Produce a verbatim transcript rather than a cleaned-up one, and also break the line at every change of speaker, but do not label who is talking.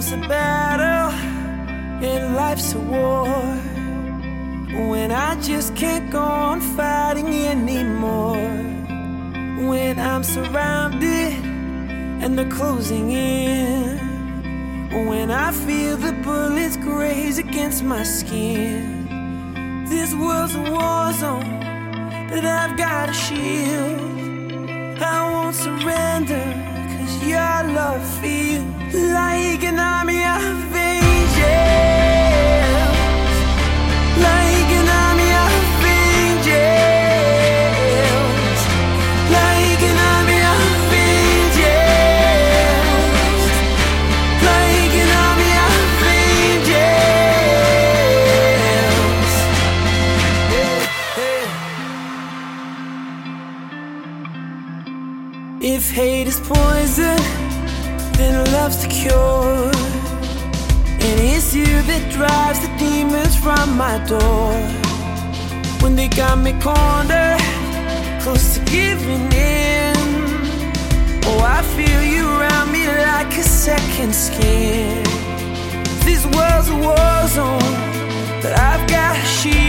love's a battle and life's a war, when I just can't go on fighting anymore, when I'm surrounded and they're closing in, when I feel the bullets graze against my skin. This world's a war zone, but I've got a shield. I won't surrender, cause your love feels like an army of angels, like an army of angels, like an army of angels, like an army of angels. Hey, hey. If hate is poison, then love's the cure, and it's you that drives the demons from my door. When they got me cornered, close to giving in, oh, I feel you around me like a second skin. This world's a war zone, but I've got a shield.